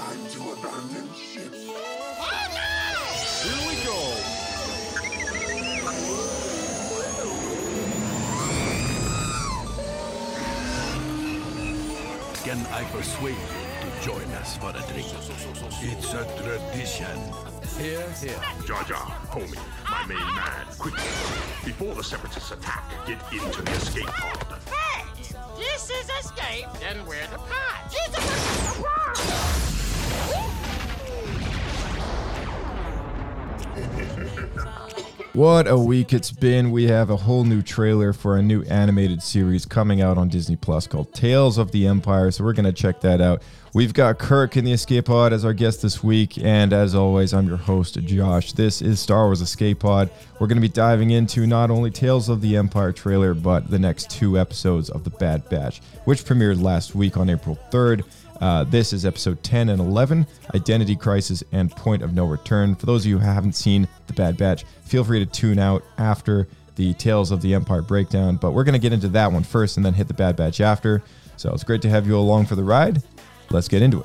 time to abandon ship. Oh no! Here we go. Can I persuade you to join us for a drink? It's a tradition. Here, here. Jar Jar, homie, my main man, quickly. Before the Separatists attack, get into the escape pod. Hey! This is escape, and we're the pod. Jesus! What a week it's been. We have a whole new trailer for a new animated series coming out on Disney Plus called Tales of the Empire, so we're going to check that out. We've got Kirk in the Escape Pod as our guest this week, and as always, I'm your host, Josh. This is Star Wars Escape Pod. We're going to be diving into not only Tales of the Empire trailer, but the next 2 episodes of The Bad Batch, which premiered last week on April 3rd. This is episode 10 and 11, Identity Crisis and Point of No Return. For those of you who haven't seen The Bad Batch, feel free to tune out after the Tales of the Empire breakdown, but we're going to get into that one first and then hit The Bad Batch after. So it's great to have you along for the ride. Let's get into it.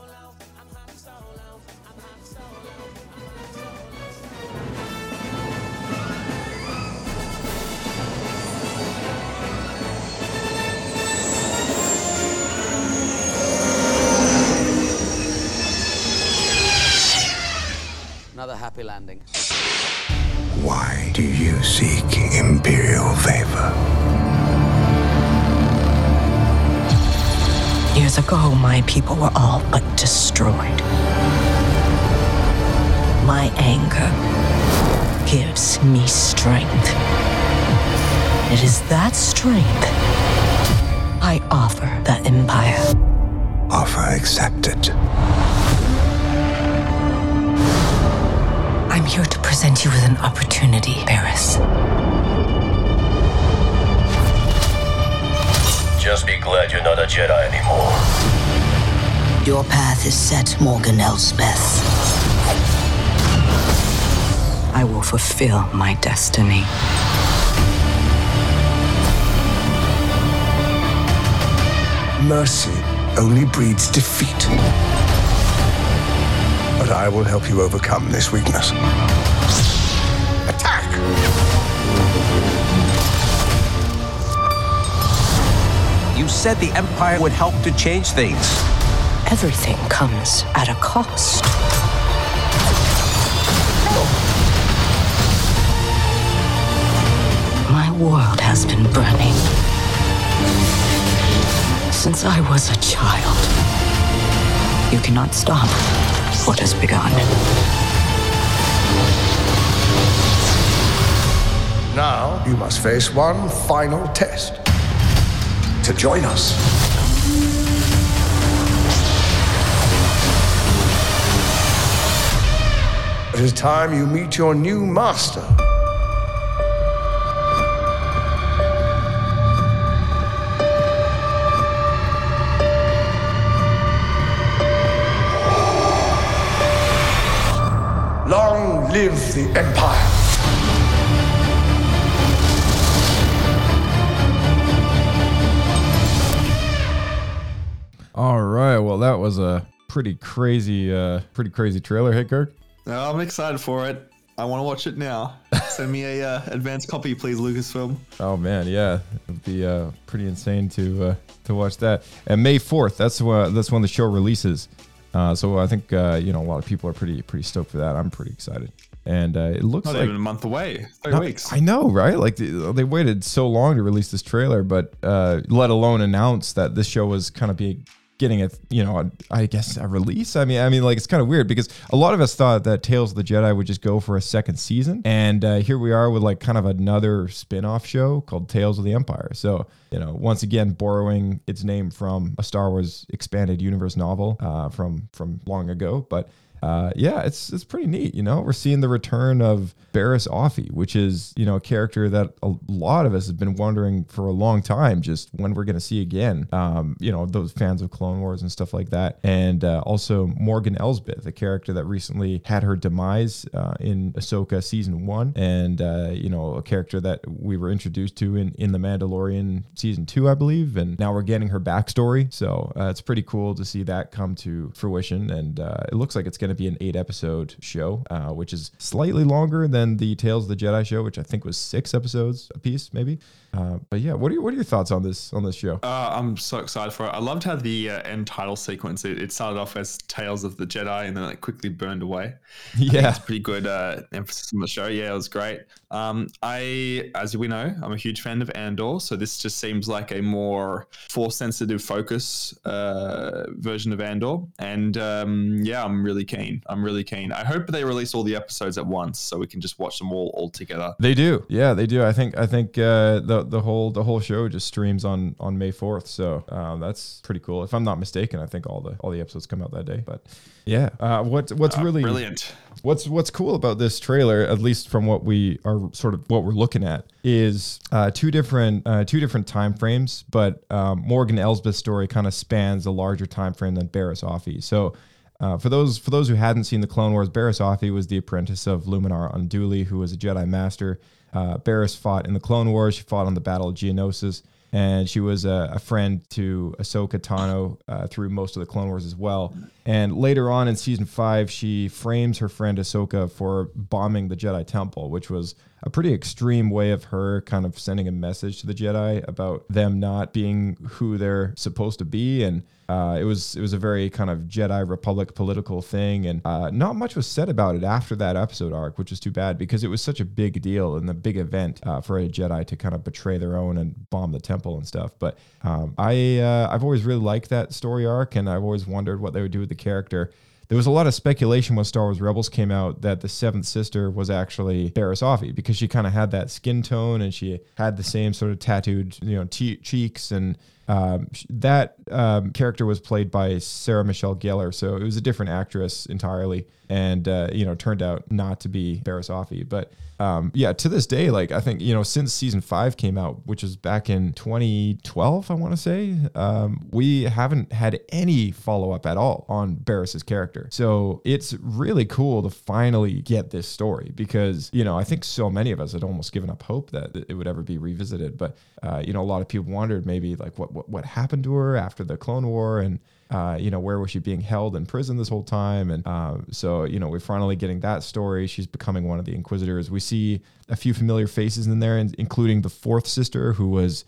Another happy landing. Why do you seek Imperial favor? Years ago, my people were all but destroyed. My anger gives me strength. It is that strength I offer the Empire. Offer accepted. I'm here to present you with an opportunity, Barriss. Just be glad you're not a Jedi anymore. Your path is set, Morgan Elsbeth. I will fulfill my destiny. Mercy only breeds defeat. But I will help you overcome this weakness. Attack! You said the Empire would help to change things. Everything comes at a cost. My world has been burning since I was a child. You cannot stop what has begun. Now, you must face one final test. To join us. It is time you meet your new master. Long live the Empire. All right, well, that was a pretty crazy trailer. Hey, Kirk? I'm excited for it. I want to watch it now. Send me a advanced copy, please, Lucasfilm. Oh man, yeah, it'd be pretty insane to watch that. And May 4th, that's when the show releases. So I think a lot of people are pretty stoked for that. I'm pretty excited, and it looks Not like even a month away. 3 weeks. I know, right? Like they waited so long to release this trailer, but let alone announce that this show was kind of getting I guess a release. I mean, like it's kind of weird because a lot of us thought that Tales of the Jedi would just go for a second season, and here we are with like kind of another spin-off show called Tales of the Empire. So once again, borrowing its name from a Star Wars expanded universe novel from long ago, but yeah, it's pretty neat. We're seeing the return of Barriss Offee, which is, a character that a lot of us have been wondering for a long time, just when we're going to see again. Those fans of Clone Wars and stuff like that. And also Morgan Elsbeth, a character that recently had her demise in Ahsoka season 1. And, a character that we were introduced to in The Mandalorian season 2, I believe. And now we're getting her backstory. So it's pretty cool to see that come to fruition. And it looks like it's going to be an 8-episode show, which is slightly longer than the Tales of the Jedi show, which I think was 6 episodes a piece, maybe. But yeah, what are your thoughts on this show? I'm so excited for it. I loved how the end title sequence, it started off as Tales of the Jedi and then it quickly burned away. Yeah, it's pretty good emphasis on the show. Yeah, it was great. As we know, I'm a huge fan of Andor, so this just seems like a more force sensitive focus version of Andor. And yeah, I'm really keen. I hope they release all the episodes at once so we can just watch them all together. They do. Yeah, they do. I think the whole show just streams on May 4th. So that's pretty cool. If I'm not mistaken, I think all the episodes come out that day. But yeah, what's really brilliant. What's cool about this trailer, at least from what we're looking at, is two different time frames. But Morgan Elsbeth's story kind of spans a larger time frame than Barriss Offee. So. For those who hadn't seen the Clone Wars, Barriss Offee was the apprentice of Luminar Unduli, who was a Jedi Master. Barriss fought in the Clone Wars. She fought on the Battle of Geonosis, and she was a friend to Ahsoka Tano through most of the Clone Wars as well. And later on in Season 5, she frames her friend Ahsoka for bombing the Jedi Temple, which was a pretty extreme way of her kind of sending a message to the Jedi about them not being who they're supposed to be. And it was a very kind of Jedi Republic political thing. And not much was said about it after that episode arc, which is too bad because it was such a big deal and a big event for a Jedi to kind of betray their own and bomb the temple and stuff. But I've always really liked that story arc, and I've always wondered what they would do with the character. There was a lot of speculation when Star Wars Rebels came out that the seventh sister was actually Barriss Offee because she kind of had that skin tone and she had the same sort of tattooed, cheeks, and that character was played by Sarah Michelle Gellar, so it was a different actress entirely, and turned out not to be Barriss Offee. But to this day, like I think since season 5 came out, which was back in 2012, I want to say, we haven't had any follow up at all on Barriss's character. So it's really cool to finally get this story because I think so many of us had almost given up hope that it would ever be revisited. But a lot of people wondered maybe like what happened to her after the Clone War, and where was she being held in prison this whole time? And so we're finally getting that story. She's becoming one of the Inquisitors. We see a few familiar faces in there, including the fourth sister, who was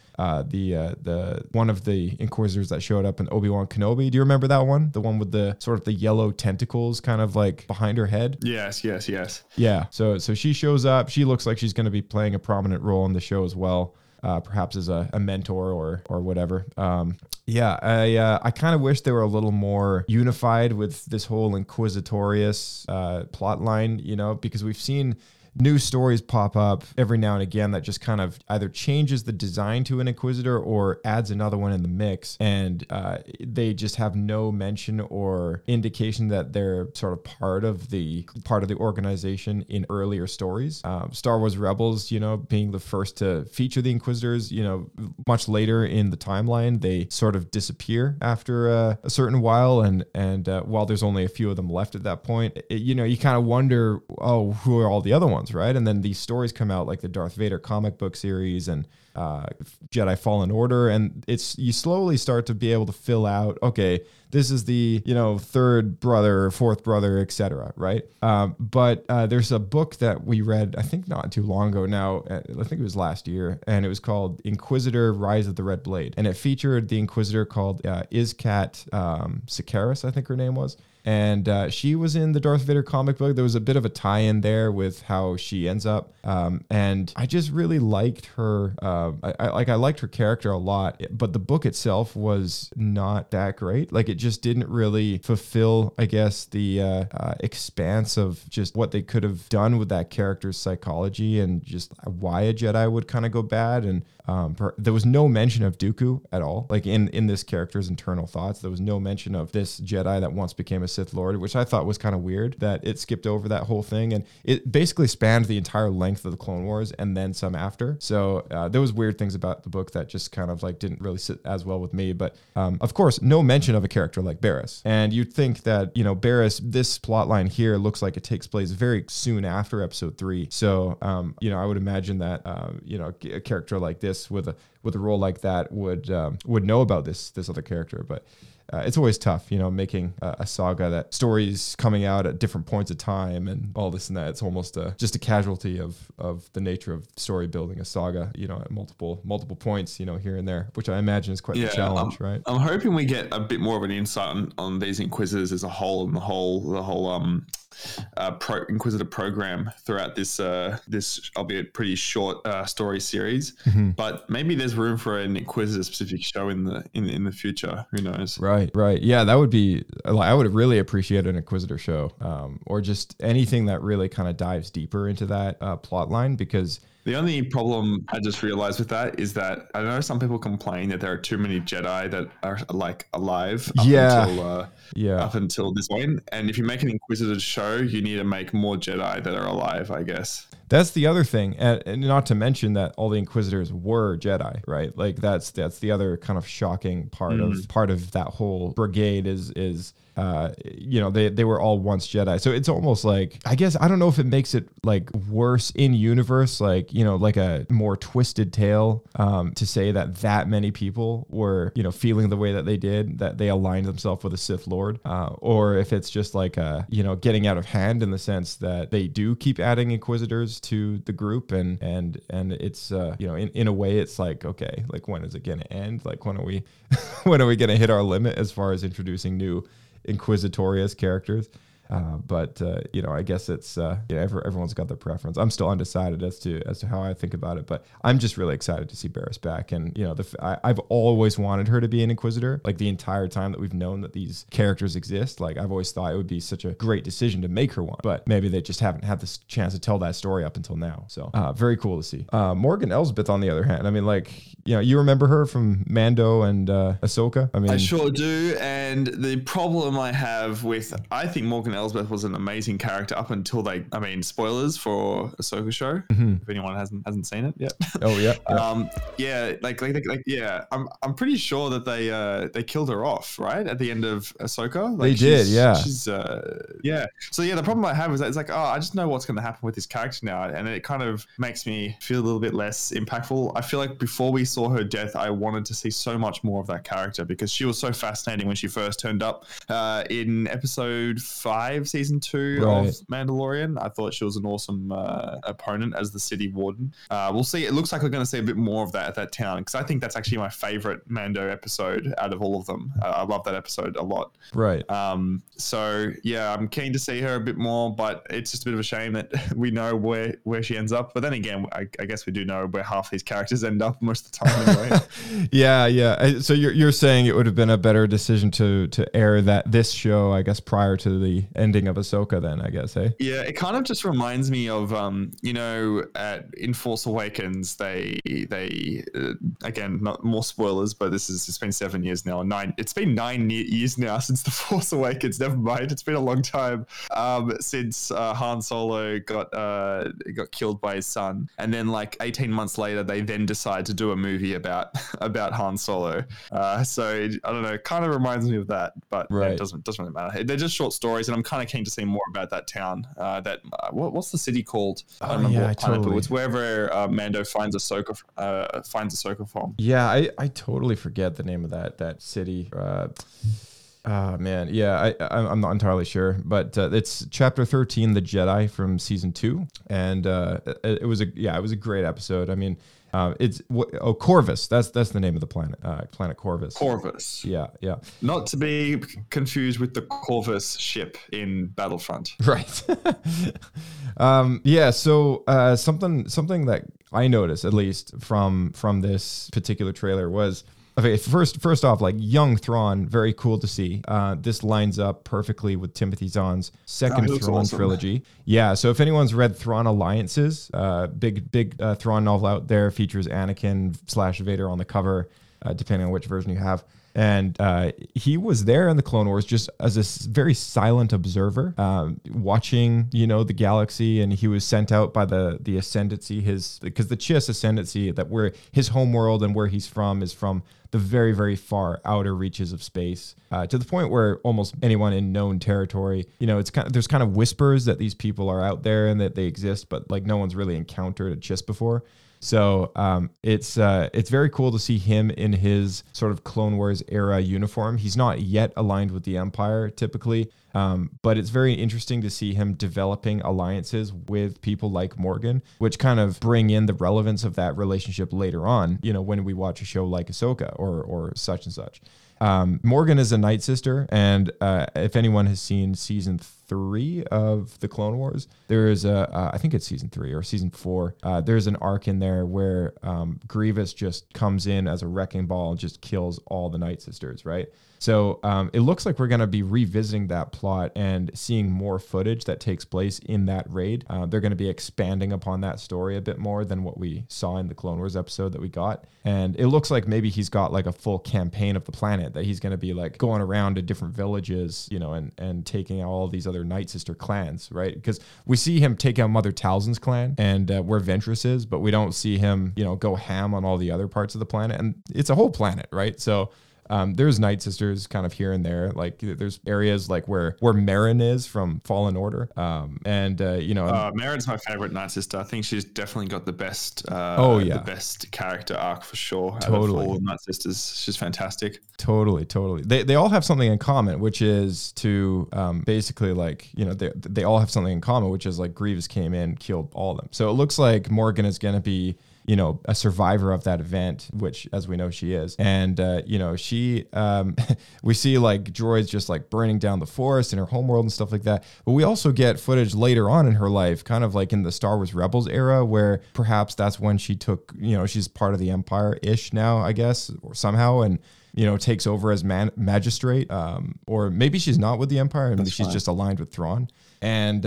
the one of the Inquisitors that showed up in Obi-Wan Kenobi. Do you remember that one? The one with the sort of the yellow tentacles kind of like behind her head? Yes. Yeah. So she shows up. She looks like she's going to be playing a prominent role in the show as well. Perhaps as a mentor or whatever. I kind of wish they were a little more unified with this whole Inquisitorious plot line, because we've seen new stories pop up every now and again that just kind of either changes the design to an Inquisitor or adds another one in the mix. And they just have no mention or indication that they're sort of part of the organization in earlier stories. Star Wars Rebels, being the first to feature the Inquisitors, much later in the timeline, they sort of disappear after a certain while. And while there's only a few of them left at that point, you kind of wonder, who are all the other ones? Right. And then these stories come out like the Darth Vader comic book series and Jedi Fallen Order. And you slowly start to be able to fill out, okay, this is the, third brother, fourth brother, etc. Right. But there's a book that we read, I think not too long ago now. I think it was last year. And it was called Inquisitor Rise of the Red Blade. And it featured the Inquisitor called Iskat Sikaris, I think her name was. And she was in the Darth Vader comic book. There was a bit of a tie-in there with how she ends up. And I just really liked her. I liked her character a lot, but the book itself was not that great. Like it just didn't really fulfill, I guess, the expanse of just what they could have done with that character's psychology and just why a Jedi would kind of go bad. And there was no mention of Dooku at all. Like in this character's internal thoughts, there was no mention of this Jedi that once became a Sith Lord, which I thought was kind of weird that it skipped over that whole thing. And it basically spanned the entire length of the Clone Wars and then some after. So there was weird things about the book that just kind of like didn't really sit as well with me. But of course, no mention of a character like Barriss. And you'd think that, Barriss, this plot line here looks like it takes place very soon after episode 3. So, I would imagine that, a character like this with a role like that would know about this other character. But it's always tough, making a saga that stories coming out at different points of time and all this and that. It's almost just a casualty of the nature of story building a saga, at multiple points, here and there, which I imagine is quite the challenge, right? I'm hoping we get a bit more of an insight on these Inquisitors as a whole and the whole Inquisitor program throughout this albeit pretty short story series. But maybe there's room for an Inquisitor specific show in the future. Who knows? Right. Yeah, that would be. I would really appreciate an Inquisitor show, or just anything that really kind of dives deeper into that plot line, because. The only problem I just realized with that is that I know some people complain that there are too many Jedi that are like alive up until this point. And if you make an Inquisitor show, you need to make more Jedi that are alive, I guess. That's the other thing, and not to mention that all the Inquisitors were Jedi, right? Like that's the other kind of shocking part of that whole brigade is they were all once Jedi. So it's almost like, I guess, I don't know if it makes it like worse in universe, like like a more twisted tale to say that many people were feeling the way that they did, that they aligned themselves with a Sith Lord, or if it's just like getting out of hand in the sense that they do keep adding Inquisitors to the group, and it's in a way it's like, okay, like when is it gonna end? Like when are we gonna hit our limit as far as introducing new Inquisitorious characters? I guess it's everyone's got their preference. I'm still undecided as to how I think about it, but I'm just really excited to see Barriss back. And I've always wanted her to be an Inquisitor, like the entire time that we've known that these characters exist. Like I've always thought it would be such a great decision to make her one, but maybe they just haven't had this chance to tell that story up until now. So very cool to see. Morgan Elsbeth, on the other hand, I mean, like, you remember her from Mando and Ahsoka? I mean, I sure do. And the problem I have with, I think Morgan Elsbeth was an amazing character up until spoilers for Ahsoka show, if anyone hasn't seen it yet. Oh yeah. I'm pretty sure that they killed her off right at the end of Ahsoka. They did, yeah. She's So the problem I have is that it's like, I just know what's going to happen with this character now, and it kind of makes me feel a little bit less impactful. I feel like before we saw her death, I wanted to see so much more of that character because she was so fascinating when she first turned up in episode 5, season 2 of Mandalorian. I thought she was an awesome opponent as the city warden. We'll see. It looks like we're going to see a bit more of that at that town, because I think that's actually my favorite Mando episode out of all of them. I love that episode a lot. Right. So yeah, I'm keen to see her a bit more, but it's just a bit of a shame that we know where she ends up. But then again, I guess we do know where half these characters end up most of the time anyway. Yeah. So you're saying it would have been a better decision to air this show, I guess, prior to the ending of Ahsoka then, I guess, hey? Yeah, it kind of just reminds me of, in Force Awakens, they again, not more spoilers, but it's been 7 years now, it's been 9 years now since The Force Awakens, never mind, it's been a long time since Han Solo got killed by his son, and then like 18 months later, they then decide to do a movie about Han Solo. So I don't know, it kind of reminds me of that, but it doesn't really matter. They're just short stories, and I'm kind of keen to see more about that town. What's the city called? I don't remember what planet, but it's wherever Mando finds Ahsoka from. Yeah, I totally forget the name of that city. Man, yeah, I'm not entirely sure, but it's chapter 13, The Jedi, from season 2, and it was a great episode. I mean, it's Corvus. That's the name of the planet. Planet Corvus. Corvus. Yeah. Not to be confused with the Corvus ship in Battlefront. Right. Yeah. So something that I noticed, at least from this particular trailer, was Okay, first off, like young Thrawn, very cool to see. This lines up perfectly with Timothy Zahn's second Thrawn awesome. trilogy. Yeah, so if anyone's read Thrawn Alliances, big Thrawn novel out there, features Anakin / Vader on the cover, depending on which version you have. And he was there in the Clone Wars just as a very silent observer, watching, the galaxy. And he was sent out by the Ascendancy, because the Chiss Ascendancy, that where his homeworld and where he's from is from the very, very far outer reaches of space, to the point where almost anyone in known territory, there's kind of whispers that these people are out there and that they exist, but like no one's really encountered a Chiss before. So it's very cool to see him in his sort of Clone Wars era uniform. He's not yet aligned with the Empire typically, but it's very interesting to see him developing alliances with people like Morgan, which kind of bring in the relevance of that relationship later on, when we watch a show like Ahsoka or such and such. Morgan is a Night Sister, and if anyone has seen season 3 of the Clone Wars, there is I think it's season 3 or season 4. There's an arc in there where Grievous just comes in as a wrecking ball and just kills all the Night Sisters, right? So it looks like we're going to be revisiting that plot and seeing more footage that takes place in that raid. They're going to be expanding upon that story a bit more than what we saw in the Clone Wars episode that we got. And it looks like maybe he's got like a full campaign of the planet, that he's going to be like going around to different villages, and taking out all these other Night Sister clans, right? Because we see him take out Mother Talzin's clan and where Ventress is, but we don't see him, go ham on all the other parts of the planet. And it's a whole planet, right? So there's Night Sisters kind of here and there. Like there's areas like where Merrin is from Fallen Order. Merrin's my favorite Night Sister. I think she's definitely got the best, the best character arc for sure. Totally. Out of all Night Sisters, she's fantastic. Totally. They all have something in common, which is to basically like, they all have something in common, which is like Grievous came in, killed all of them. So it looks like Morgan is going to be, a survivor of that event, which, as we know, she is. And, she, we see like droids just like burning down the forest in her homeworld and stuff like that. But we also get footage later on in her life, kind of like in the Star Wars Rebels era, where perhaps that's when she took, she's part of the Empire-ish now, I guess, or somehow. And, takes over as magistrate, or maybe she's not with the Empire and she's just aligned with Thrawn. And,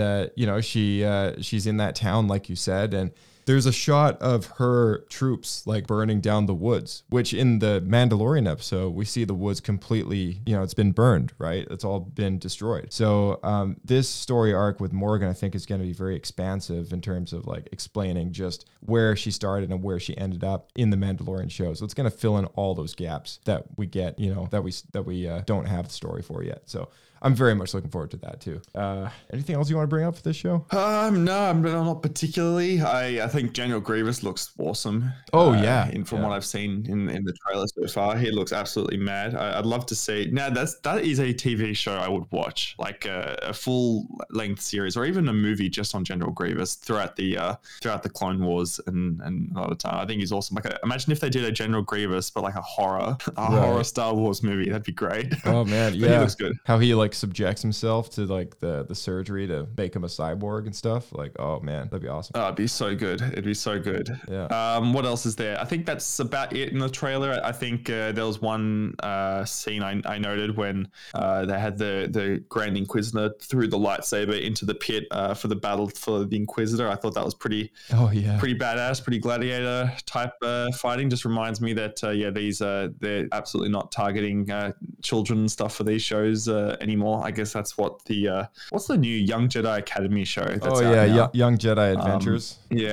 she's in that town, like you said, and there's a shot of her troops like burning down the woods, which in the Mandalorian episode, we see the woods completely, it's been burned, right? It's all been destroyed. So this story arc with Morgan, I think, is going to be very expansive in terms of like explaining just where she started and where she ended up in the Mandalorian show. So it's going to fill in all those gaps that we get, that we don't have the story for yet. So I'm very much looking forward to that too. Anything else you want to bring up for this show? No, not particularly. I think General Grievous looks awesome. Oh yeah. And from what I've seen in the trailer so far, he looks absolutely mad. I'd love to see. Now that is a TV show I would watch, like a full length series or even a movie just on General Grievous throughout the Clone Wars and a lot of time. I think he's awesome. Like imagine if they did a General Grievous but like a horror Star Wars movie. That'd be great. Oh man, yeah. He looks good. How he like subjects himself to like the surgery to make him a cyborg and stuff. Like, oh man, that'd be awesome. Oh, it'd be so good. It'd be so good. Yeah. What else is there? I think that's about it in the trailer. I think there was one scene I noted when they had the Grand Inquisitor threw the lightsaber into the pit for the battle for the Inquisitor. I thought that was pretty badass, pretty gladiator type fighting. Just reminds me that they're absolutely not targeting children and stuff for these shows anymore. I guess that's what what's the new Young Jedi Academy show that's out now? Young Jedi Adventures.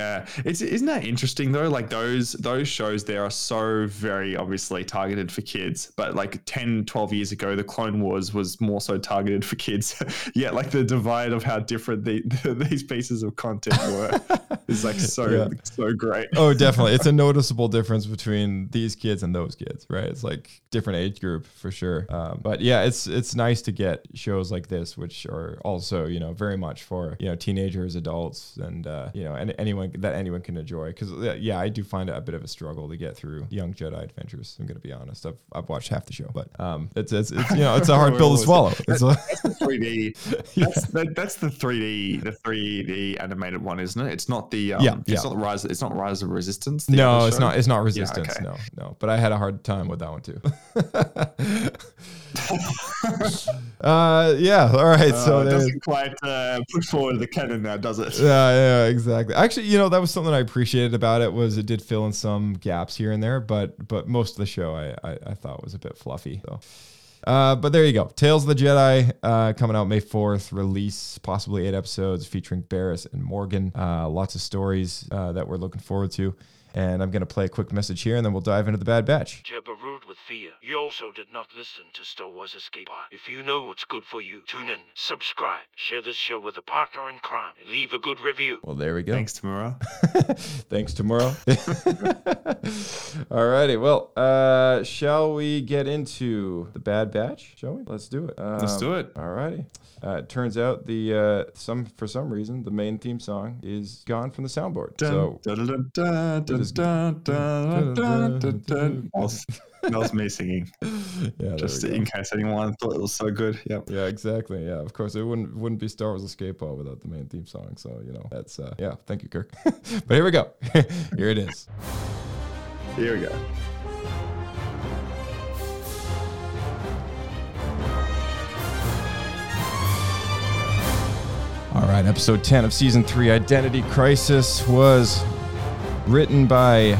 Isn't that interesting though? Like those shows there are so very obviously targeted for kids, but like 10-12 years ago the Clone Wars was more so targeted for kids. Yeah, like the divide of how different these pieces of content were is like so great. Oh, definitely. It's a noticeable difference between these kids and those kids, right? It's like different age group for sure. But yeah, it's nice to get shows like this, which are also, very much for, teenagers, adults, and, and anyone that anyone can enjoy. Because yeah, I do find it a bit of a struggle to get through Young Jedi Adventures. I'm gonna be honest. I've watched half the show, but it's it's a hard pill to swallow. That's the 3D. That's the 3D animated one, isn't it? It's not the It's not Rise. It's not Rise of Resistance. No, it's not. It's not Resistance. Yeah, okay. No. But I had a hard time with that one too. Yeah. All right. So it doesn't quite push forward the canon now, does it? Yeah, exactly. Actually, that was something I appreciated about it, was it did fill in some gaps here and there, but most of the show I thought was a bit fluffy. So. But there you go. Tales of the Jedi coming out May 4th. Release possibly 8 episodes featuring Barriss and Morgan. Lots of stories that we're looking forward to. And I'm going to play a quick message here, and then we'll dive into the Bad Batch. Jabberwood with fear. You also did not listen to Star Wars Escape Pod. If you know what's good for you, tune in, subscribe, share this show with a partner in crime, and leave a good review. Well, there we go. Thanks, Tamura. Thanks, Tamura. Alrighty. Well, shall we get into the Bad Batch? Shall we? Let's do it. Let's do it. Alrighty. It turns out for some reason the main theme song is gone from the soundboard. That was me singing. Yeah, just in case anyone thought it was so good. Yep. Yeah, exactly. Yeah, of course it wouldn't be Star Wars Escape Pod without the main theme song. So that's thank you, Kirk. But here we go. Here it is. Here we go. All right, episode 10 of season 3, Identity Crisis, was written by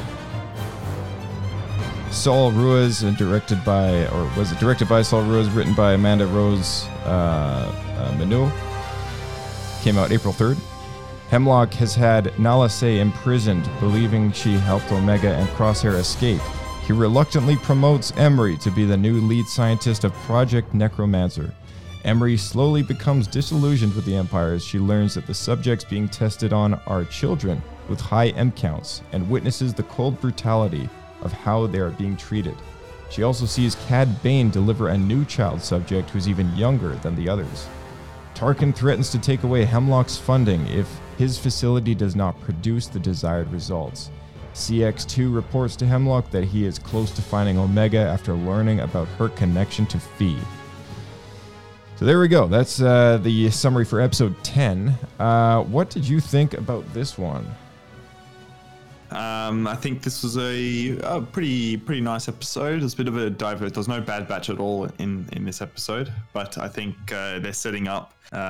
Saul Ruiz and directed by Saul Ruiz, written by Amanda Rose Manu. Came out April 3rd. Hemlock has had Nala Se imprisoned, believing she helped Omega and Crosshair escape. He reluctantly promotes Emery to be the new lead scientist of Project Necromancer. Emery slowly becomes disillusioned with the Empire as she learns that the subjects being tested on are children with high M counts and witnesses the cold brutality of how they are being treated. She also sees Cad Bane deliver a new child subject who's even younger than the others. Tarkin threatens to take away Hemlock's funding if his facility does not produce the desired results. CX2 reports to Hemlock that he is close to finding Omega after learning about her connection to Phee. So there we go. That's the summary for episode 10. What did you think about this one? I think this was a pretty nice episode. It's a bit of a divert. There's no Bad Batch at all in this episode, but I think they're setting up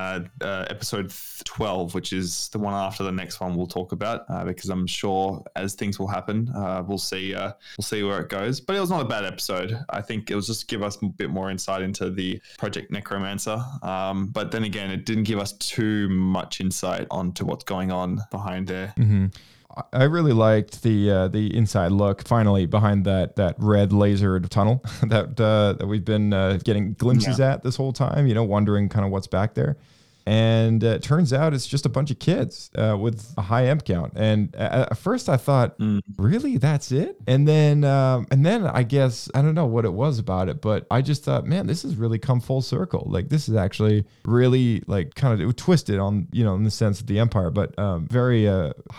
episode 12, which is the one after the next one we'll talk about, because I'm sure as things will happen, we'll see where it goes. But it was not a bad episode. I think it was just to give us a bit more insight into the Project Necromancer. But then again, it didn't give us too much insight onto what's going on behind there. Mm-hmm. I really liked the inside look finally behind that red lasered tunnel that we've been getting glimpses at this whole time, wondering kind of what's back there. And it turns out it's just a bunch of kids with a high M count. And at first I thought, really, that's it? And then I guess, I don't know what it was about it, but I just thought, man, this has really come full circle. Like, this is actually really like kind of twisted on, in the sense of the Empire, but very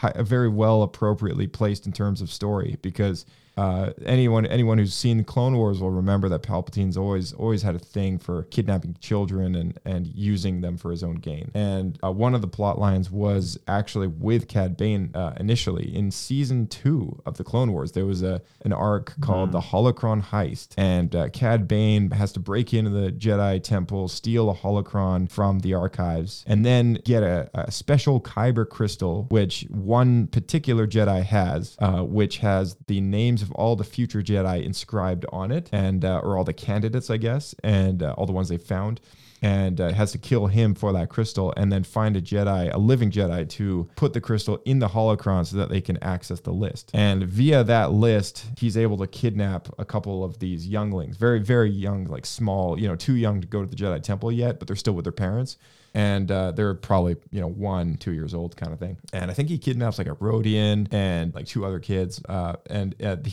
well appropriately placed in terms of story, because anyone who's seen Clone Wars will remember that Palpatine's always had a thing for kidnapping children and using them for his own gain. And one of the plot lines was actually with Cad Bane initially. In season 2 of the Clone Wars, there was an arc called the Holocron Heist, and Cad Bane has to break into the Jedi Temple, steal a holocron from the archives, and then get a special Kyber crystal, which one particular Jedi has, which has the names of all the future Jedi inscribed on it, and or all the candidates, I guess, and all the ones they found. And has to kill him for that crystal, and then find a living Jedi, to put the crystal in the holocron so that they can access the list. And via that list, he's able to kidnap a couple of these younglings, very, very young, like small, too young to go to the Jedi Temple yet, but they're still with their parents. And they're probably, 1-2 years old kind of thing. And I think he kidnaps like a Rodian and like 2 other kids. And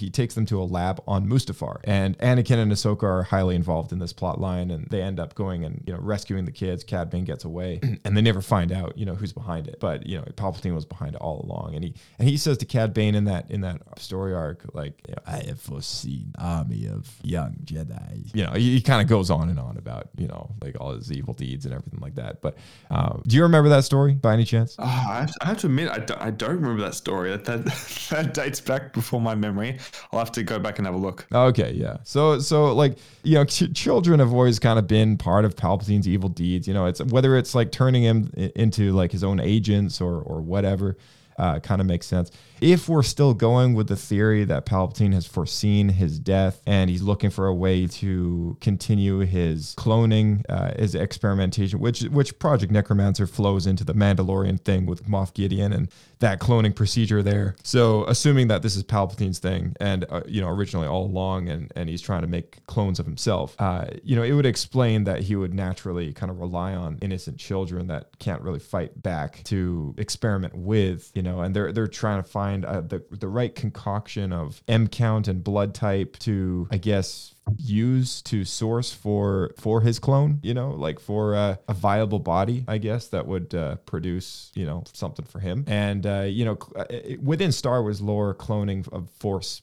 he takes them to a lab on Mustafar. And Anakin and Ahsoka are highly involved in this plot line, and they end up going and, rescuing the kids. Cad Bane gets away, and they never find out, who's behind it. But, Palpatine was behind it all along. And he says to Cad Bane in that story arc, like, I have foreseen an army of young Jedi. He kind of goes on and on about, like all his evil deeds and everything like that. But do you remember that story by any chance? I have to admit, I don't remember that story. That dates back before my memory. I'll have to go back and have a look. Okay, yeah. So like, children have always kind of been part of Palpatine's evil deeds. It's whether it's like turning him into like his own agents or whatever. Kind of makes sense. If we're still going with the theory that Palpatine has foreseen his death and he's looking for a way to continue his cloning, his experimentation, which Project Necromancer flows into the Mandalorian thing with Moff Gideon and that cloning procedure there. So assuming that this is Palpatine's thing and, originally all along and he's trying to make clones of himself, it would explain that he would naturally kind of rely on innocent children that can't really fight back to experiment with, and they're trying to find the right concoction of M count and blood type to, I guess, use to source for his clone, like for a viable body, I guess, that would produce, something for him. And, within Star Wars lore, cloning of force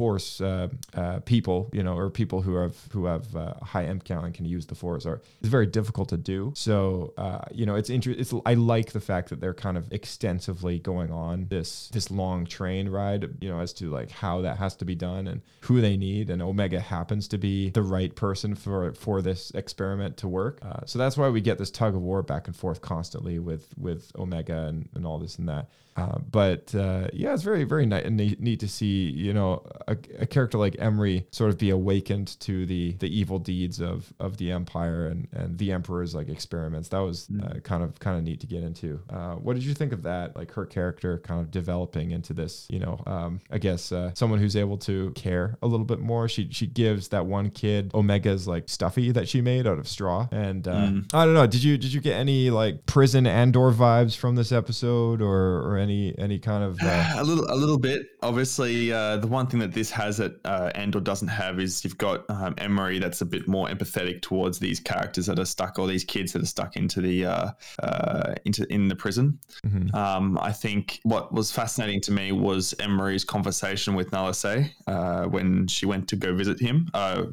people, or people who have high M count and can use the force is very difficult to do. So, I like the fact that they're kind of extensively going on this long train ride, as to like how that has to be done and who they need. And Omega happens to be the right person for this experiment to work. So that's why we get this tug of war back and forth constantly with Omega and all this and that. But it's very, very neat to see, a character like Emery sort of be awakened to the evil deeds of the Empire and the Emperor's like experiments. That was kind of neat to get into. What did you think of that? Like her character kind of developing into this, I guess someone who's able to care a little bit more. She gives that one kid Omega's like stuffy that she made out of straw. And I don't know, did you get any like prison Andor vibes from this episode or any kind of a little bit? Obviously, the one thing that this has that Andor doesn't have is you've got Emery that's a bit more empathetic towards these characters that are stuck, or these kids that are stuck into the in the prison. Mm-hmm. I think what was fascinating to me was Emery's conversation with Nala Se when she went to go visit him,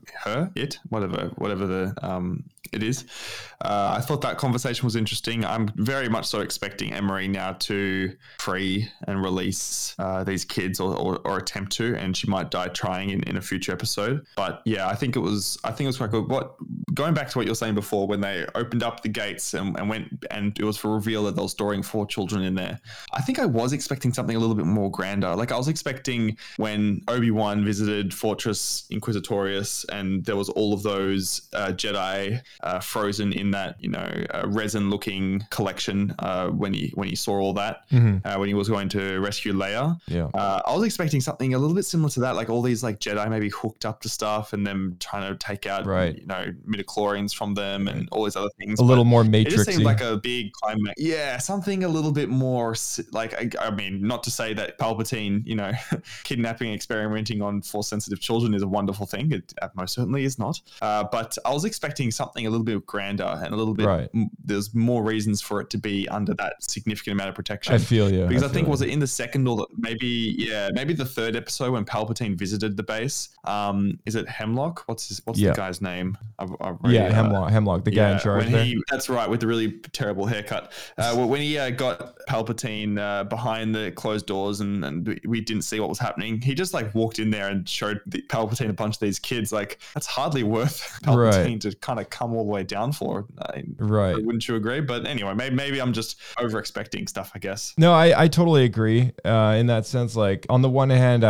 whatever the it is. I thought that conversation was interesting. I'm very much so expecting Emery now to free and release these kids or attempt to, and she might die trying in a future episode. But yeah, I think it was quite good. Going back to what you were saying before, when they opened up the gates and went, and it was for reveal that they were storing 4 children in there. I think I was expecting something a little bit more grander. Like I was expecting when Obi-Wan visited Fortress Inquisitorius and there was all of those Jedi frozen in that resin-looking collection when he saw all that when he was going to rescue Leia. Yeah, I was expecting something a little bit similar to that, like all these like Jedi maybe hooked up to stuff and them trying to take out midichlorians from them and all these other things. A little more Matrixy. It just seemed like a big climax. Yeah, something a little bit more like I mean, not to say that Palpatine, kidnapping and experimenting on Force-sensitive children is a wonderful thing. It most certainly is not. But I was expecting something a little bit grander and a little bit. There's more reasons for it to be under that significant amount of protection. I feel you. Because I think was it in the second or maybe the third episode when Palpatine visited the base? Is it Hemlock? What's the guy's name? Hemlock, the guy in charge there. That's right, with the really terrible haircut. When he got Palpatine behind the closed doors and we didn't see what was happening, he just like walked in there and showed Palpatine a bunch of these kids. Like that's hardly worth Palpatine to kind of come all the way down for. Wouldn't you agree? But anyway, maybe I'm just over expecting stuff, I guess. No, I totally agree in that sense. Like on the one hand,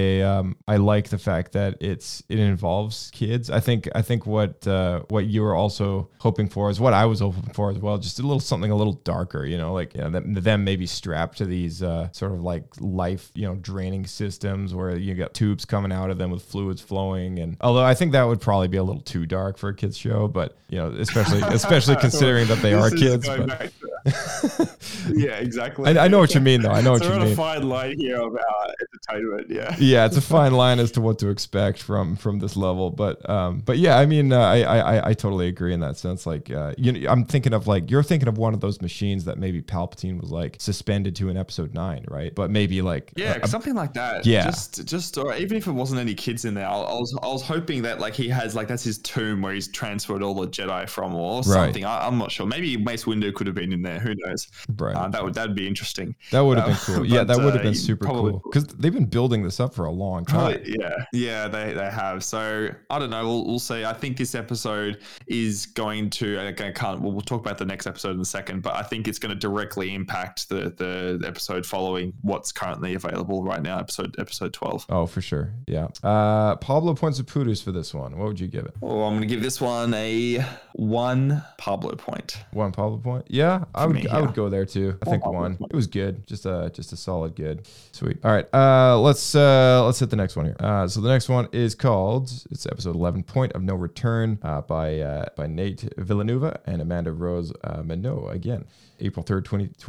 I like the fact that it involves kids. I think what you were also hoping for is what I was hoping for as well. Just something a little darker, them maybe strapped to these sort of like life, draining systems where you got tubes coming out of them with fluids flowing. And although I think that would probably be a little too dark for a kids show, but especially considering that they are kids. Yeah, exactly. I know what you mean, though. I know what so you we're on mean. a fine line here of our entertainment. Yeah. Yeah, it's a fine line as to what to expect from this level, but yeah, I mean, I totally agree in that sense. Like, I'm thinking of like you're thinking of one of those machines that maybe Palpatine was like suspended to in Episode 9, right? But maybe like something like that. Yeah. Just or even if it wasn't any kids in there, I was hoping that like he has like that's his tomb where he's transferred all the Jedi from or something. I'm not sure. Maybe Mace Windu could have been in there. Who knows? Right. That'd be interesting. That would have been cool. Yeah, that would have been super probably cool because they've been building this up for a long time. Yeah, they have. So I don't know. We'll see. I think this episode is going to. We'll talk about the next episode in a second, but I think it's going to directly impact the episode following what's currently available right now. Episode 12. Oh, for sure. Yeah. Pablo Points for this one. What would you give it? Oh, I'm going to give this one a 1 Pablo point. 1 Pablo point. Yeah, I would go there too. I think 1. It was good. Just a solid good. Sweet. All right. Let's hit the next one here. So the next one is called, it's episode 11, Point of No Return, by Nate Villanueva and Amanda Rose Minot again. April 3rd,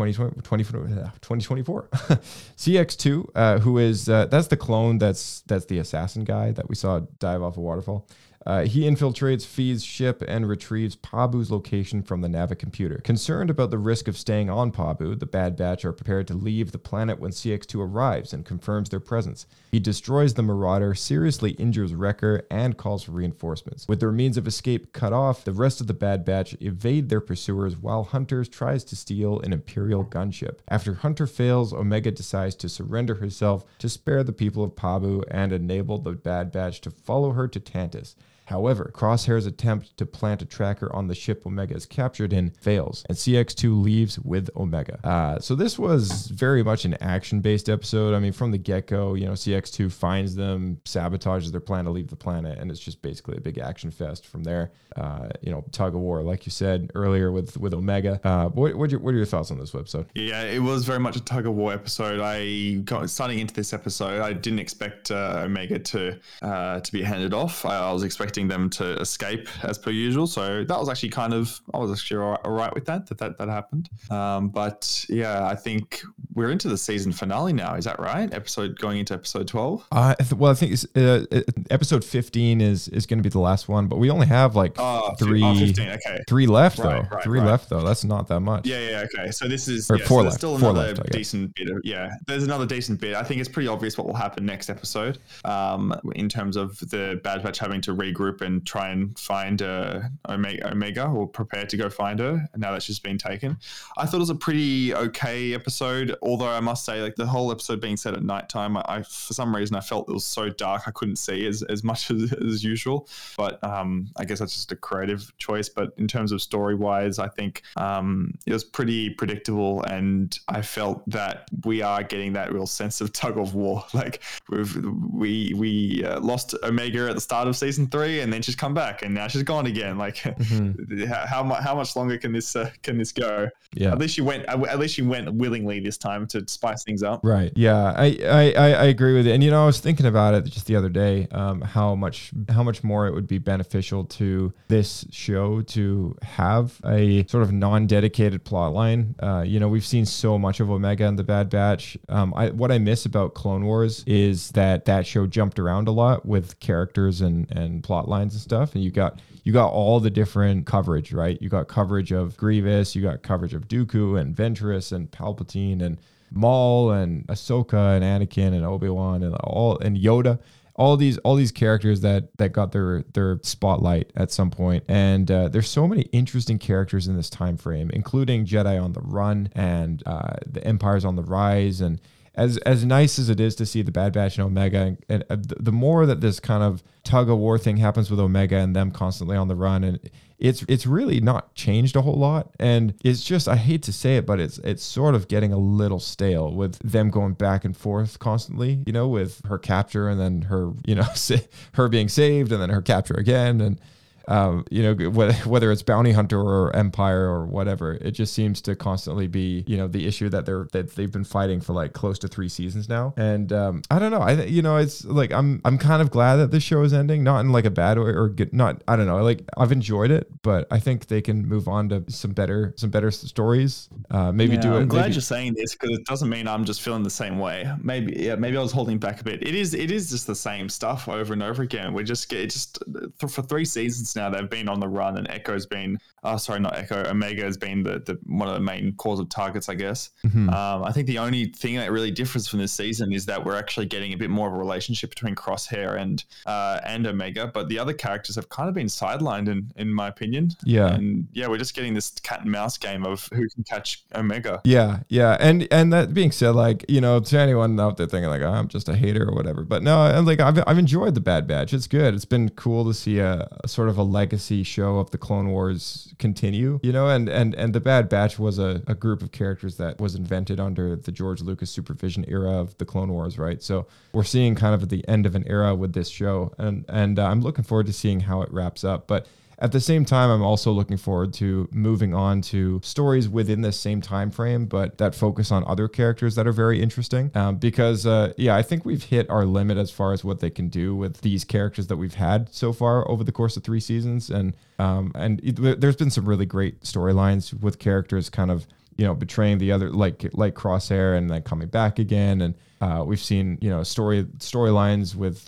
2024. CX2, who is, that's the clone, that's the assassin guy that we saw dive off a waterfall. He infiltrates Fee's ship and retrieves Pabu's location from the Nava computer. Concerned about the risk of staying on Pabu, the Bad Batch are prepared to leave the planet when CX2 arrives and confirms their presence. He destroys the Marauder, seriously injures Wrecker, and calls for reinforcements. With their means of escape cut off, the rest of the Bad Batch evade their pursuers while Hunter tries to steal an Imperial gunship. After Hunter fails, Omega decides to surrender herself to spare the people of Pabu and enable the Bad Batch to follow her to Tantus. However, Crosshair's attempt to plant a tracker on the ship Omega is captured in fails, and CX2 leaves with Omega. So this was very much an action-based episode. I mean, from the get-go, CX2 finds them, sabotages their plan to leave the planet, and it's just basically a big action fest from there. Tug of war, like you said earlier with Omega. What are your thoughts on this episode? Yeah, it was very much a tug of war episode. Starting into this episode, I didn't expect Omega to be handed off. I was expecting them to escape as per usual, so that was actually I was actually all right with that happened. But yeah, I think we're into the season finale now. Is that right? Going into episode 12. I think it's, episode 15 is going to be the last one, but we only have like 15. Okay, 3 left right, though. Right, Three left though. That's not that much. Yeah. Okay, so this is 4 so left. Still 4 another left, decent bit. There's another decent bit. I think it's pretty obvious what will happen next episode. In terms of the Bad Batch having to regroup and try and find Omega, or prepare to go find her now that she's been taken. I thought it was a pretty okay episode, although I must say, like, the whole episode being set at nighttime, I for some reason I felt it was so dark I couldn't see as much as usual. But I guess that's just a creative choice. But in terms of story wise, I think it was pretty predictable, and I felt that we are getting that real sense of tug of war. Like we lost Omega at the start of season 3, and then she's come back, and now she's gone again. Like, how much longer can this go? Yeah. At least she went willingly this time to spice things up. Right. Yeah. I agree with it. And I was thinking about it just the other day, how much more it would be beneficial to this show to have a sort of non-dedicated plot line. We've seen so much of Omega and the Bad Batch. What I miss about Clone Wars is that show jumped around a lot with characters and plot lines and stuff, and you got all the different coverage, right? You got coverage of Grievous, you got coverage of Dooku and Ventress and Palpatine and Maul and Ahsoka and Anakin and Obi-Wan and Yoda. All these characters that got their spotlight at some point, and there's so many interesting characters in this time frame, including Jedi on the run and the Empire's on the rise. And as nice as it is to see the Bad Batch and Omega, and the more that this kind of tug of war thing happens with Omega and them constantly on the run, and it's really not changed a whole lot. And it's just, I hate to say it, but it's sort of getting a little stale with them going back and forth constantly, with her capture and then her, her being saved and then her capture again. And you know, whether it's Bounty Hunter or Empire or whatever, it just seems to constantly be, you know, the issue that they've been fighting for like close to 3 seasons now. And I don't know. You know, it's like I'm kind of glad that this show is ending, not in like a bad way or good. Not, I don't know. Like I've enjoyed it, but I think they can move on to some better stories. Maybe do it. I'm glad you're saying this because it doesn't mean I'm just feeling the same way. Maybe I was holding back a bit. It is just the same stuff over and over again. We just for 3 seasons now they've been on the run, and Echo's been Omega has been the one of the main cause of targets, I guess. I think the only thing that really differs from this season is that we're actually getting a bit more of a relationship between Crosshair and Omega, but the other characters have kind of been sidelined in my opinion. Yeah. And yeah, we're just getting this cat and mouse game of who can catch Omega. Yeah. And that being said, like, you know, to anyone out there thinking like, oh, I'm just a hater or whatever, but no, like I've enjoyed the Bad Batch. It's good. It's been cool to see a sort of a legacy show of the Clone Wars continue, you know, and the Bad Batch was a group of characters that was invented under the George Lucas supervision era of the Clone Wars, right? So we're seeing kind of the end of an era with this show, and I'm looking forward to seeing how it wraps up. But at the same time, I'm also looking forward to moving on to stories within this same time frame, but that focus on other characters that are very interesting. Because I think we've hit our limit as far as what they can do with these characters that we've had so far over the course of 3 seasons, and there's been some really great storylines with characters kind of, you know, betraying the other, like Crosshair and then coming back again. And we've seen, you know, storylines with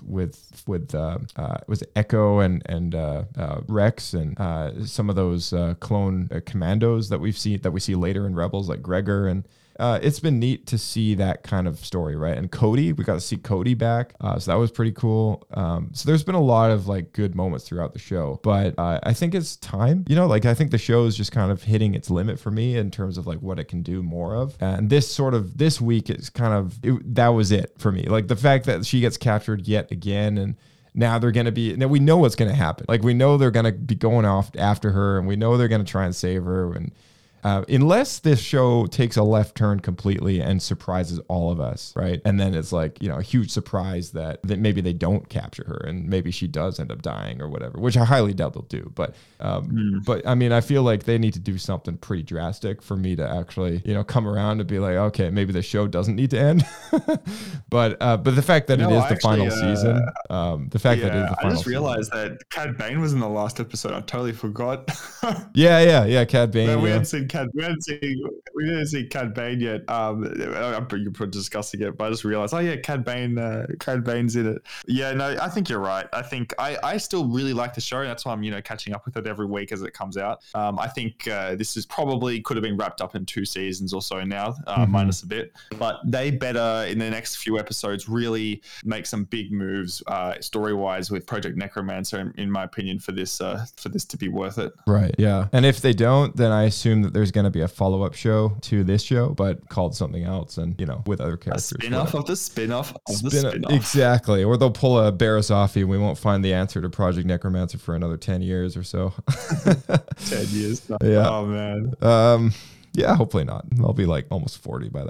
was it Echo and Rex and some of those clone commandos that we see later in Rebels, like Gregor. And it's been neat to see that kind of story, right? And Cody, we got to see Cody back, so that was pretty cool. So there's been a lot of like good moments throughout the show, but I think it's time, you know, like I think the show is just kind of hitting its limit for me in terms of like what it can do more of. And this week is kind of that was it for me. Like the fact that she gets captured yet again, and now we know what's going to happen. Like we know they're going to be going off after her, and we know they're going to try and save her. And unless this show takes a left turn completely and surprises all of us, right? And then it's like, you know, a huge surprise that maybe they don't capture her and maybe she does end up dying or whatever, which I highly doubt they'll do. But I mean, I feel like they need to do something pretty drastic for me to actually, you know, come around and be like, okay, maybe the show doesn't need to end. But the fact that it is the final season, I just realized that Cad Bane was in the last episode. I totally forgot. Yeah, Cad Bane. No, we hadn't seen Cad Bane yet. I'm pretty discussing it, but I just realized, Cad Bane's in it. Yeah, no, I think you're right. I think I still really like the show. That's why I'm, you know, catching up with it every week as it comes out. I think this is probably could have been wrapped up in 2 seasons or so now, minus a bit. But they better in the next few episodes really make some big moves story-wise with Project Necromancer, in my opinion, for this to be worth it. Right. Yeah. And if they don't, then I assume that there's going to be a follow-up show to this show, but called something else, and, you know, with other characters. A spin-off of the spin-off of the spin-off. Exactly. Or they'll pull a Barasafi and we won't find the answer to Project Necromancer for another 10 years or so. 10 years. Yeah. Oh, man. Yeah, hopefully not. I'll be like almost 40 by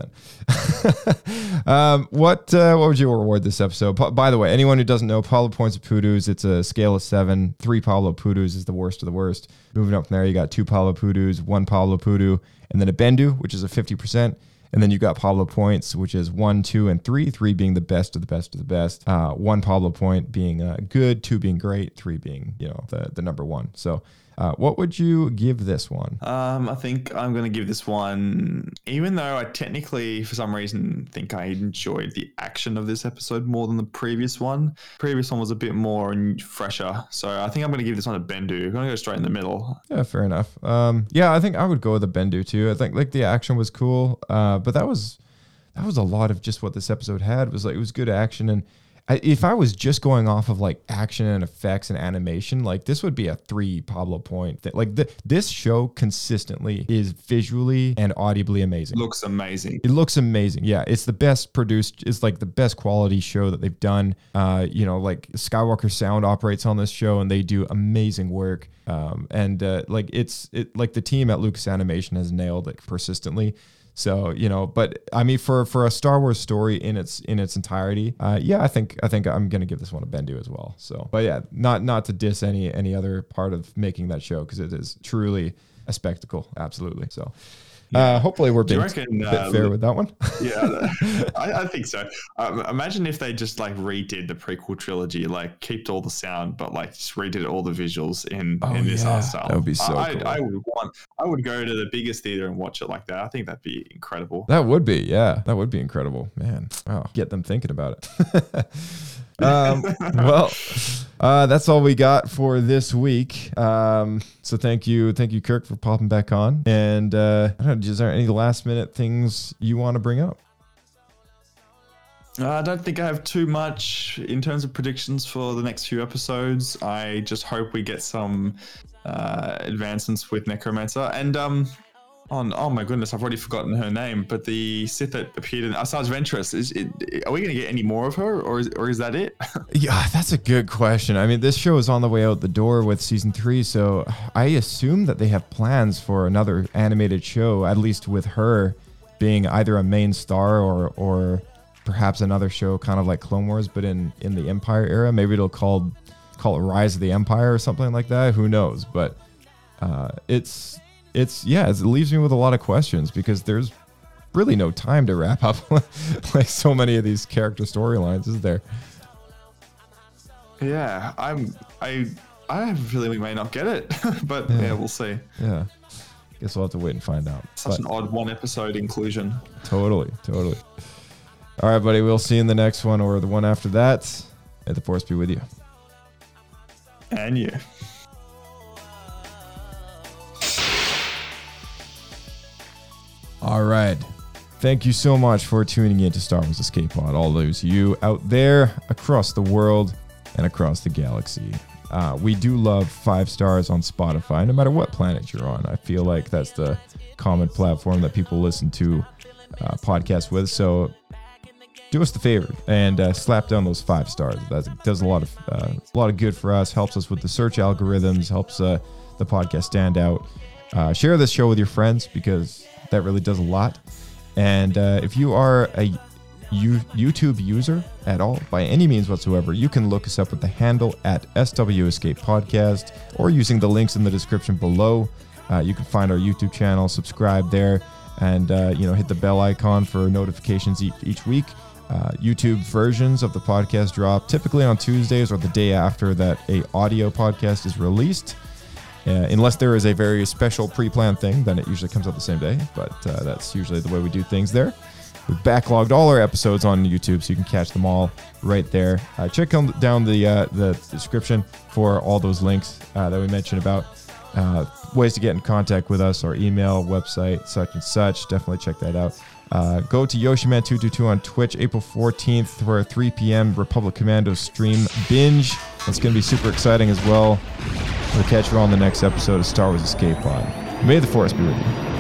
then. What would you reward this episode? By the way, anyone who doesn't know, Pablo Points of Poodoos, it's a scale of 7. 3 Pablo Poodoos is the worst of the worst. Moving up from there, you got 2 Pablo Poodoos, 1 Pablo Poodoo, and then a Bendu, which is a 50%. And then you got Pablo Points, which is 1, 2, and 3. 3 being the best of the best of the best. 1 Pablo Point being good, 2 being great, 3 being, you know, the number 1. So what would you give this one? I think I'm going to give this one, even though I technically, for some reason, think I enjoyed the action of this episode more than the previous one. The previous one was a bit more fresher. So I think I'm going to give this one a Bendu. I'm going to go straight in the middle. Yeah, fair enough. Yeah, I think I would go with a Bendu too. I think like the action was cool, but that was a lot of just what this episode had. It was good action, and if I was just going off of like action and effects and animation, like this would be a 3 Pablo Point thing. Like this show consistently is visually and audibly amazing. Looks amazing. It looks amazing. Yeah, it's the best produced. It's like the best quality show that they've done. You know, like Skywalker Sound operates on this show, and they do amazing work. Like the team at Lucas Animation has nailed it persistently. So, but I mean, for a Star Wars story in its entirety, I think I'm gonna give this one a Bendu as well. So, but yeah, not to diss any other part of making that show, because it is truly a spectacle, absolutely. So, hopefully we're being a bit fair with that one. Yeah, I think so. Imagine if they just like redid the prequel trilogy, like kept all the sound, but like just redid all the visuals in this art style. That would be so cool. I would go to the biggest theater and watch it like that. I think that'd be incredible. That would be, yeah, that would be incredible, man. Wow, get them thinking about it. Well, that's all we got for this week. So thank you, Kirk, for popping back on. And I don't know, is there any last minute things you want to bring up? I don't think I have too much in terms of predictions for the next few episodes. I just hope we get some advancements with Necromancer and oh my goodness, I've already forgotten her name, but the Sith that appeared in Asajj Ventress, are we going to get any more of her, or is that it? Yeah, that's a good question. I mean, this show is on the way out the door with season 3, so I assume that they have plans for another animated show, at least with her being either a main star or perhaps another show kind of like Clone Wars, but in the Empire era. Maybe it'll call it Rise of the Empire or something like that. Who knows? But it leaves me with a lot of questions, because there's really no time to wrap up like so many of these character storylines, is there? Yeah, I have a feeling we may not get it, but yeah, we'll see. Yeah, guess we'll have to wait and find out. Such an odd one episode inclusion. Totally. All right, buddy, we'll see you in the next one or the one after that. May the Force be with you. And you. All right. Thank you so much for tuning in to Star Wars Escape Pod, all those of you out there across the world and across the galaxy. We do love 5 stars on Spotify, no matter what planet you're on. I feel like that's the common platform that people listen to podcasts with. So do us the favor and slap down those 5 stars. That does a lot of good for us, helps us with the search algorithms, helps the podcast stand out. Share this show with your friends, because that really does a lot. And if you are a YouTube user at all, by any means whatsoever, you can look us up with the handle at SW Escape Podcast, or using the links in the description below. You can find our YouTube channel, subscribe there, and hit the bell icon for notifications each week. YouTube versions of the podcast drop typically on Tuesdays or the day after that a audio podcast is released. Unless there is a very special pre-planned thing, then it usually comes out the same day. But that's usually the way we do things there. We've backlogged all our episodes on YouTube, so you can catch them all right there. Check down the description for all those links that we mentioned about ways to get in contact with us, our email, website, such and such. Definitely check that out. Go to Yoshiman222 on Twitch, April 14th for a 3 p.m. Republic Commando stream binge. That's going to be super exciting as well. We'll catch you all on the next episode of Star Wars Escape Pod. May the Force be with you.